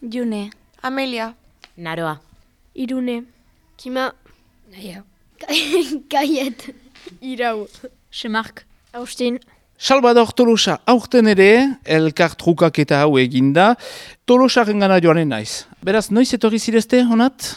June. Amelia. Naroa. Irune. Kima. Naia. Kaiet. Irau. Semark. Austin. Salvador Tolosa aurten ere, elkar trukaketa hau eginda, Tolosaren gana joanen naiz. Beraz, noiz etorri zirezte, honat?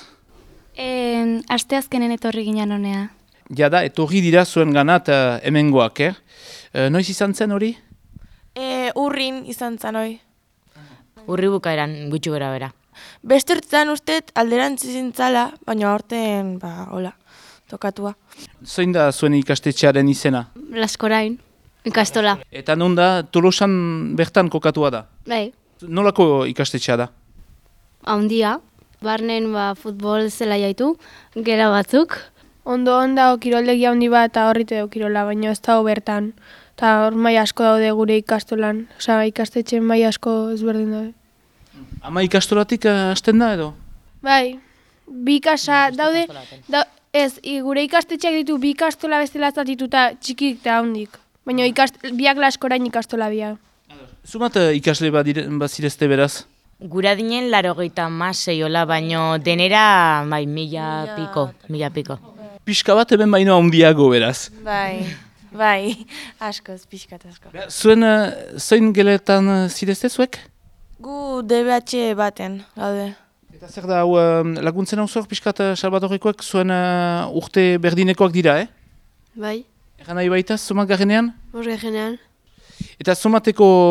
Asteazkenen etorri ginen honea. Jada, etorri dira zuen ganat hemengoak, Noiz izan zen hori? Urrin izan zan hoi. Urri bukaeran gutxi gora bera. Beste urtetan usteet alderantzi zintzala, baina aurten, hola, tokatua. Zoin da zuen ikastetxearen izena? Laskorain. Ikastola. Eta non da, Tolosan bertan kokatua da? Bai. Nolako ikastetxea da? Handia. Barnen futbol zela jaitu. Gera batzuk. Ondo kiroldegia handi bat eta horrite du kirola, baina ez dago bertan. Eta hor mai asko daude gure ikastolan. Osea, ikastetxeen mai asko ezberdin daude. Ama ikastolatik hasten da edo? Bai, bi ikasa daude, gure ikastetxeak ditu bi ikastola bestela zatituta txikik eta handik. Baina biak laskorain ikastola bia. Zumat ikasle bazirezte beraz? Gura dinen 86 hola, baino denera bai, mila piko. Pixka bat hemen baino handiago beraz. Bai, askoz, pixkat asko. Zuen, zoin geletan zirezte zuek? Gu DBH baten, gaude. Eta zer da, hau laguntzen hau zuek pixkat Salvadorrekoak zuen urte berdinekoak dira, Bai. Egan nahi baita, zumat garenean? Garenean. Eta zumate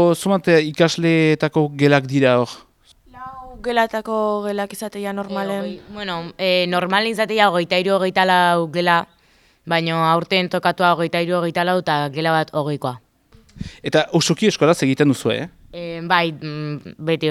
ikasleetako gelak dira hor? Lau gelatako gelak izatea normalen. Normalen izatea 23-24 gela, baino aurten tokatua 23-24 eta gela bat 20koa. Eta osoki eskolaz egiten duzu, Bai, beti,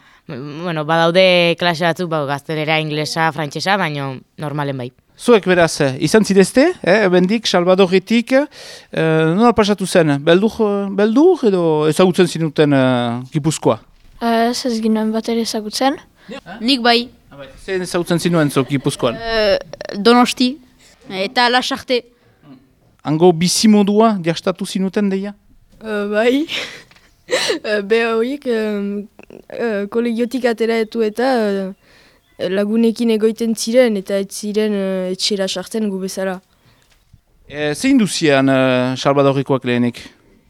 badaude klase batzuk, gaztelera, inglesa, frantsesa, baino normalen bai. Zuek beraz, izan zidezte, bendik, Salvadorretik, nola pasatu zen? Beldur edo ezagutzen zinuten Gipuzkoa? Ez ginen bat ere ezagutzen. Nik bai. Zer ezagutzen zinuen zu Gipuzkoan? Donosti. Eta Lasarte. Hango bizimodua jastatu zinuten deia? Bai. Be horiek kolegiotik ateraetu eta lagunekin egoiten ziren eta ez ziren etxera sartzen gu bezala. Zein duzian Salvadorrekoak lehenik?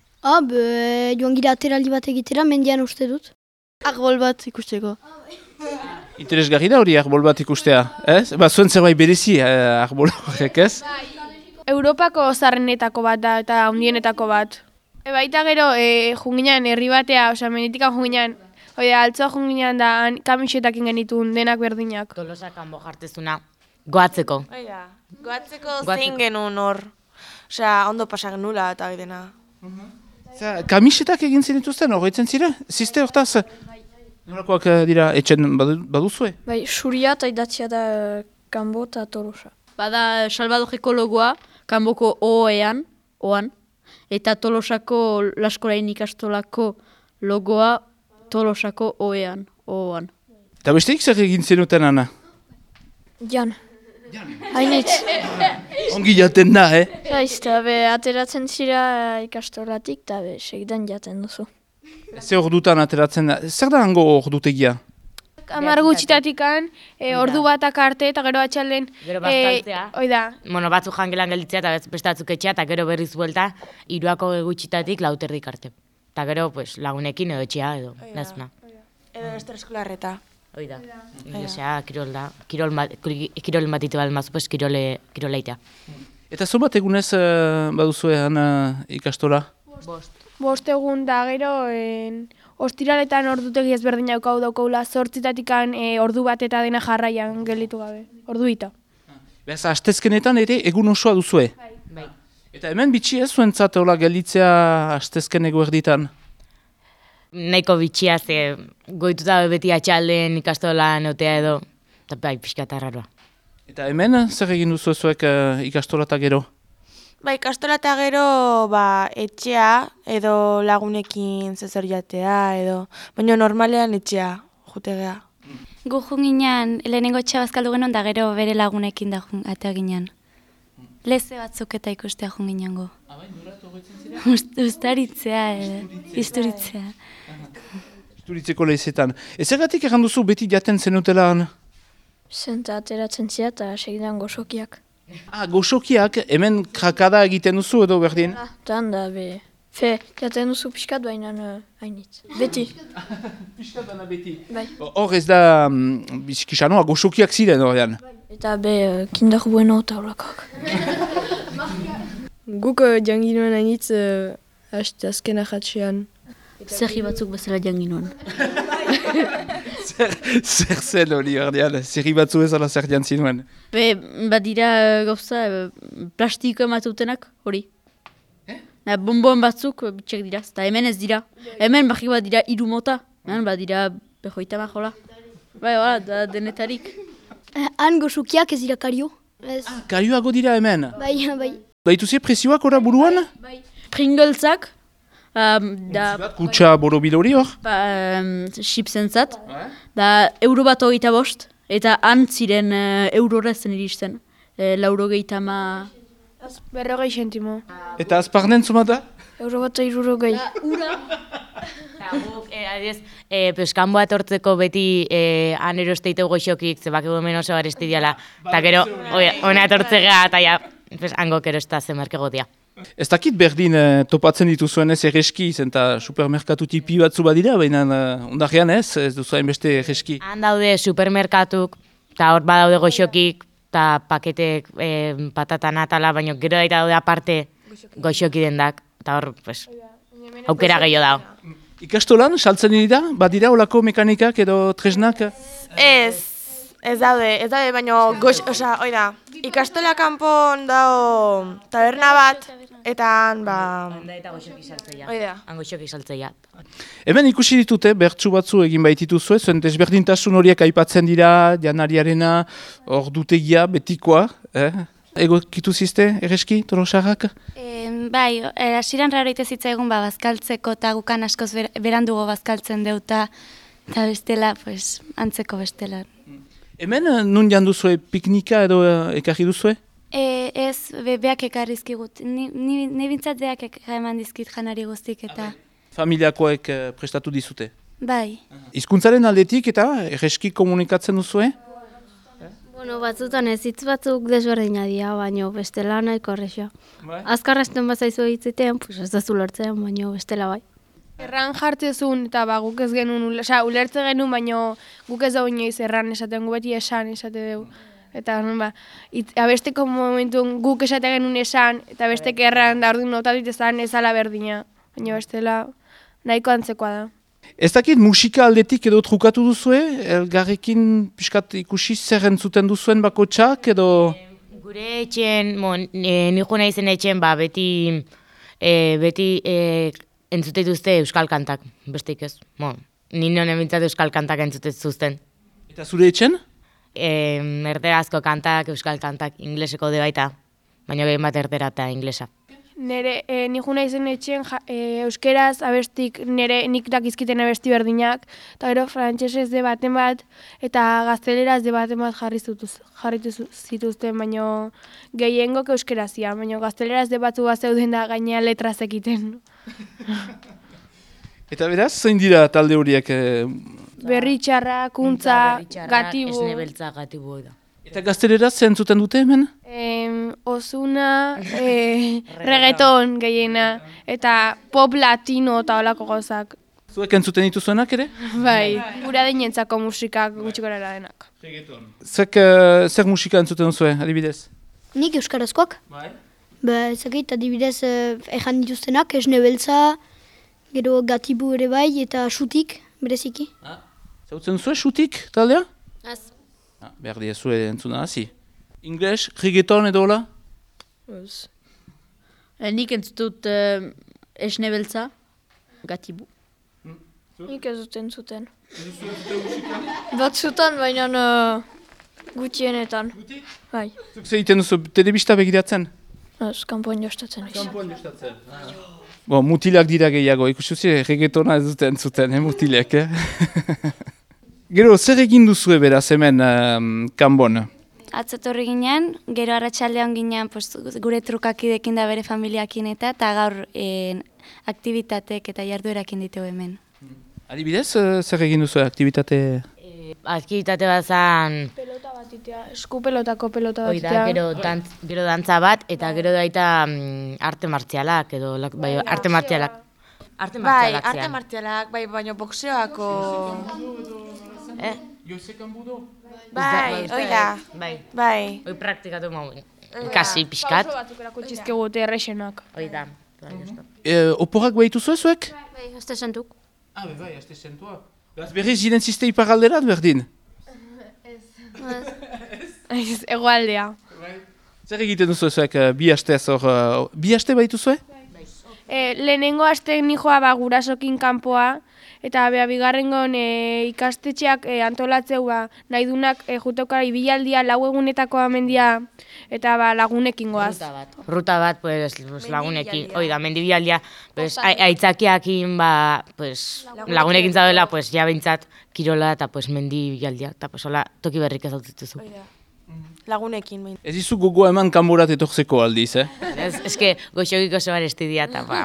Joan gira ateraldi bat egitera, mendian uste dut. Arbol bat ikusteko. Interesgarri da hori arbol bat ikustea, ez? Zuen zerbait berezi arbol horrek, ez? Europako zarrenetako bat da eta handienetako bat. Baita gero, junginan herri batea, menditika junginan, altzoa junginan da kamisetakin genitun denak berdinak. Tolosa kanbo jartezuna, goatzeko. Goatzeko zein genuen hor. Ondo pasak nula eta dena. Kamisetak egin zenituzten, horretzen zire? Ziste hortaz? Nolakoak dira etxen baduzue? Bai, suria eta idatzia da kanbo eta Tolosa. Bada Salvadorreko logoa, kanboko oan, eta Tolosako Laskorain ikastolako logoa Tolosako oan. Eta besteik zer egin zenuten, Ana? Jan. Hainitz. Ongi jaten da, Eta ateratzen zira ikastolatik eta segidan jaten duzu. Ze ordutan ateratzen da? Zer da hango ordutegia? 10 gutxitatikan, ordu batak arte eta gero atxalden. Gero bastaltzea. Oida. Batzuk jangelan gelditzea eta beste batzuk etxea eta gero berriz buelta 3 gutxitatik 4 arte. Eta gero lagunekin edo etxea edo, nazuna. Edo eskolarreta. Oida. Inglesea, kirol matitu bat mazu, kirola itea. Eta zobat egunez baduzuean ikastola? 5 egun da gero, ostiraletan ordutegi ezberdin daukagula, 8 ordu bat eta dena jarraian gelditu gabe, orduita. Beraz, astezkenetan ere egun osoa duzue? Bai. Eta hemen bitxi ez zuentzat gelditzea astezkeneko erditan? Nahiko bitxia, ze goituta beti atxalden ikastolan otea edo, eta bai, pixka eta raroa. Eta hemen zer egin duzu zuek ikastola eta gero? Ikastola eta gero etxea edo lagunekin zezer jatea edo, baina normalean etxea jutegea. Gu junginan, lehenengo etxea bazkaldu genuen da gero bere lagunekin da atea ginen. Leze batzuk eta ikustea junginan gu. Ustaritzea, isturitzea. Isturitzeko lehizetan. Ezergatik erran duzu beti jaten zenutela han? Zenta ateratzen zia eta segidan gozokiak. Goxokiak, hemen krakada egiten duzu edo berdin? Tan da be, jaten duzu pixkat baina hainitz. Beti. Piskat dana beti. Bai. Hor ez da, bizkisanoa, goxokiak ziren horrean. Eta be, kinder bueno eta holakoak. Guk janginoen hainitz azken ahatxean. Zerri batzuk bezala janginuen. Zer zen hori ordean, zerri batzu ezala zer jantzinuen. Badira gauza plastiko ematutenak hori. Bonbon batzuk bitxek dira, eta hemen ez dira. Hemen barrik bat dira 3 mota, badira 50 majola. Bai, da denetarik. Han gozukiak ez dira kario. Karioago dira hemen. Bai. Baituzie presioak ora buruan? Bai. Pringlezak, Kutsa borobil hori hor? Chipsentzat, da €1.25, eta han ziren eurora zen iristen. 90 40 zentimo. Eta azparnen zumata? €1.60. Peskan bat hortzeko beti han erosteite goxokik, zebak hemen oso arestidiala. Eta gero, hona etortzea eta ja, hango erosta zemarkegotia. Ez dakit berdin topatzen dituzuen ez erreski, zenta supermerkatu tipi batzu badira, baina ondarean ez duzu hainbeste erreski. Han daude supermerkatuk, eta hor badaude goxokik, eta paketek patata natala, baina gero daude aparte goxoki dendak, eta hor, aukera gehiago dago. Ikastolan, saltzen dira, badira olako mekanikak edo tresnak? Ez daude, baina ikastola kanpon dago taberna bat, eta han Eta goxoki saltzeia. Oida. Han goxoki saltzeia. Hemen ikusi ditute, bertsu batzu egin baitituzue, zuen desberdintasun horiek aipatzen dira, janariarena, ordutegia, betikoa. Ego kitu zizte, erreski, Tolosarrak? Bai, hasieran raro ite zitzaigun bazkaltzeko eta gukan askoz berandugo bazkaltzen deuta, eta bestela, antzeko bestela. Hemen nun janduzue piknika edo ekarri duzue? Ez, beak ekarrizkigut. Ni bintzat beak eman dizkit janari guztik eta... Familiakoek prestatu dizute? Bai. Hizkuntzaren aldetik eta erreski komunikatzen duzue? Batzutan ez hitz batzuk desberdina dira, baina bestela nahiko horrexo. Azkarrazten bazaizu hitzitean, ez da zulertzen, baina bestela bai. Erran jartzezun eta guk ez genuen, ulertze genuen, baina guk ez dago inoiz erran esaten, gu beti esan esate dugu. Eta abesteko momentun guk esate genuen esan, eta bestek erran da orduan notatit ezan ezala berdina. Baina bestela nahiko antzekoa da. Ez dakit musika aldetik edo trukatu duzue? Elgarrekin pixkat ikusi zer entzuten duzuen bakotxak edo... Gure etxen, nijo nahi zen etxen, beti entzute dituzte euskal kantak, besteik ez. Nino nebintzat euskal kantak entzute zuzten. Eta zure etxen? Erderazko kantak, euskal kantak, ingleseko de baita, baina gehien bat erdera eta inglesa. Nire nijo nahi zen etxen euskeraz abestik nik dakizkiten abesti berdinak, eta gero frantsesez de baten bat, eta gazteleraz de baten bat jarritu zituzten, baina gehiengok euskerazia, baina gazteleraz de batzu bat zeuden da gainea letraz ekiten. Eta beraz, zein dira talde horiek? Berritxarra, kuntza, gatibu. Esne beltza gatibu da. Eta gazteleraz zentzuten dute hemen? Osuna, reggaeton gehiena, eta pop latino eta holako gozak. Zuek entzuten dituzuenak ere? Bai, gura dinentzako musikak gutxi gorara denak. Zer musika entzuten duzue, adibidez? Nik euskarazkoak. Bai? Ezakit, adibidez, ejan dituztenak, esne beltza, gero gatibu ere bai, eta xutik, bereziki. Zautzen duzue, xutik taldea? Az. Behar diazue entzuna hazi. Ingles, reggaeton edo hola? Ez. Nik entzutut esne beltza, gatibu. Nik ez dut entzuten. Batzutan, baina gutxienetan. Bai. Zuk zeiten duzu, telebista begiratzen? Ez, kanpoan jostatzen. Mutilak dira gehiago, ikusi reggaetona ez dute entzuten, mutilak, Gero, zer egin duzue beraz hemen kanbon? Atzotorri ginen, gero arratsaldean ginen gure trukakidekin da bere familiakin eta gaur aktivitatek eta jarduerakin ditu hemen. Adibidez, zer egin duzu aktivitate? Aktivitate bat zan, Pelota bat itea, eskupelotako pelota bat hoi da, itea. gero dantza bat, eta gero daita arte martzialak, edo bai, arte martzialak. Arte Bai, martzialak arte zian. martialak, bai, baina boxeoako... Josekan budo? Bai, hoi da. Bai, Bai. hoi praktikatu mauen. Ikasi pixkat. Pauso batzuk erako txizkegute errexenak. Hoi da. Oporak behitu zuezuek? Bai, azte santuk. Bai, azte zentua. Beraz berriz ziren ziste iparalderat berdin? Ez, egoaldea. Zer egiten duzu zuek bi astez hor... Bi aste behitu zue? Lehenengo aste nijoa gurasokin kanpoa, eta bigarrengon ikastetxeak antolatzeu nahi dunak juteuka ibilaldia 4 egunetako amendia, eta lagunekin goaz. Ruta bat, pues lagunekin, hoi da, mendibialdia, pues aitzakiakin, pues lagunekin zaudela, pues ja behintzat kirola eta pues mendibialdia, eta pues hola toki berrik ez dutuzu. Lagunekin, bain. Ez izu gogoa eman kanborat etortzeko aldiz, Eske goxokiko zoan estidia eta ba.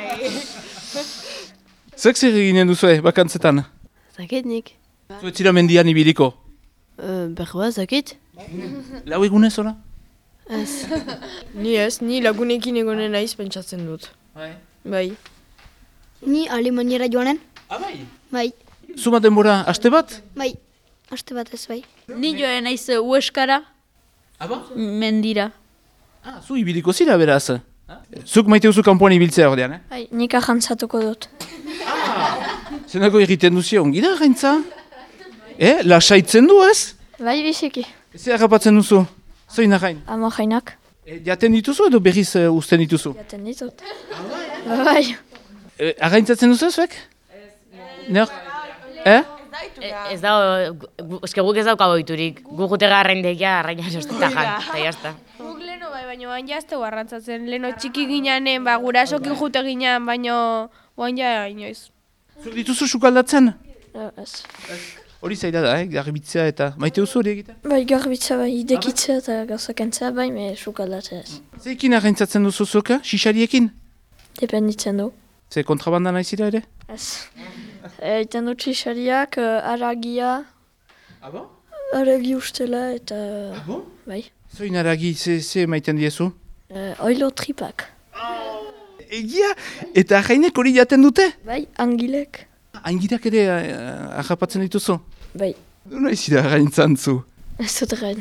Zek zer eginen duzue, bakantzetan? Zakit nik. Zuetzira mendian ibiliko? Behua, zakit? 4 egunez, hola? Ez. Ni lagunekin egonen naiz pentsatzen dut. Bai. Ni Alemaniara joanen? Bai? Bai. Zuma denbora, aste bat? Bai. Aste bat ez bai. Ni joan naiz Ueskara, mendira. Zu ibiliko zira beraz? Zuk maite duzu kanpoan ibiltzea ordean, Bai, nik ajantzatuko dut. Zenako egiten duzia ongi da, gaintza? Lasaitzen du ez? Bai, biziki. Ez harrapatzen duzu? Zoin again? Amo jainak. Jaten dituzu edo berriz uzten dituzu? Jaten ditut. Bai. Againtzatzen duzu zuek? Ez. Ez da, eske guk ez daukago oiturik. Gu jutega arraindegia, arraina erostetan jan, eta jazta. Guk leno bai, baina oain jazte arrantzatzen. Leno txiki gineanen, gurasokin jute ginean, baina oain ja inoiz. Zuk dituzu sukaldatzen? Ez. Hori zaila da, garbitzea eta maite duzu hori egiten? Bai, garbitza bai, idekitzea eta gauzakentzea bai, me sukaldatzea ez. Zeikin againtzatzen duzu zuek, xixariekin? Dependitzen du. Ze kontrabanda nahi zira ere? Ez. Egiten dut txixariak, aragia, Abo? aragi ustela eta... Abo? Bai. Zoin aragi, ze maiten diezu? Oilo tripak. Egia, eta jainek hori jaten dute? Bai, angilek. Angirak ere ahapatzen dituzu? Bai. Du nahi zira gaintzan zu? Ez dut gain.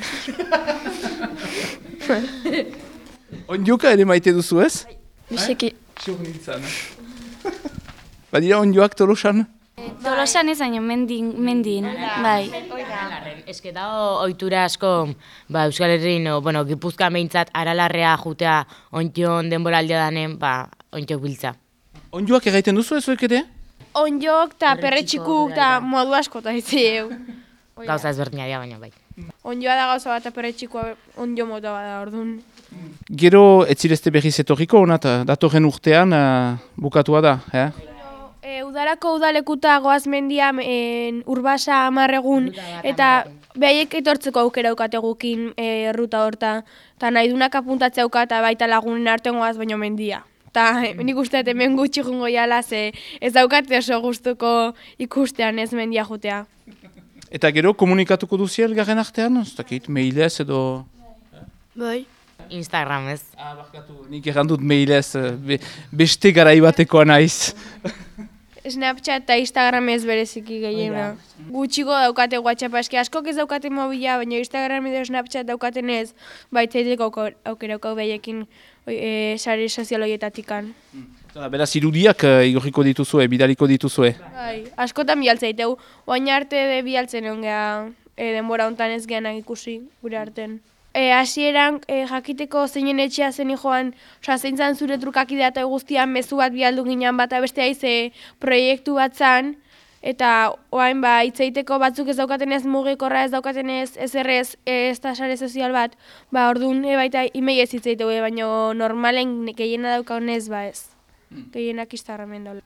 Ondioka ere maite duzu ez? Biziki. Xur nintzen. Badira ondioak Tolosan? Tolosan ez baino mendin, bai. Eske da ohitura asko, Euskal Herrin, Gipuzkoa behintzat Aralarrea jutea ontion denboraldia danen, ontiok biltza. Ondioak egiten duzu ez zuek ere? Onjok eta perretxikuk eta modu askota izeu. Gauza ezberdina dira, baina bai. Onjoa da gauza bat eta perretxikoa onjo mota bat da, orduan. Gero, ez zirezte berriz etorriko, honat, datorren urtean bukatua da, Udarako udalekuta goaz mendia Urbasa 10 egun, eta behaiek etortzeko aukera aukategukin erruta horta. Eta nahi dunak apuntatzea auka eta baita lagunen artean goaz baino mendia. Eta nik uste hemen gutxi jungo jala, ze ez daukate oso gustuko ikustean ez mendia jutea. Eta gero, komunikatuko duzi elgarren artean? Ez dakit, mailez edo... Bai. Instagram ez. Barkatu, nik errandut mailez, beste garaibatekoa naiz. Snapchat eta Instagram ez bereziki gehiena. Gutxiko daukate WhatsApp, eski askok ez daukate mobila, baina Instagram edo Snapchat daukaten ez, baitzaiteko aukerako behiekin sare sozial horietatikan. Beraz, irudiak igorriko dituzue, bidaliko dituzue. Bai, askotan bialtzaiteu, oain arte bialtzen egon geha denbora hontan ez gehanak ikusi gure arten. Hasieran jakiteko zeinen etxea zen joan, zein zan zure trukakidea eta guztian mezu bat bialdu ginen bat abeste haize proiektu bat zan, eta oain hitzaiteko batzuk ez daukatenez mugikorra ez daukatenez ezerrez ez da sare sozial bat, orduan baita email ez hitzaiteko, baina normalen gehiena daukaunez ez. Gehienak Instagramen daula.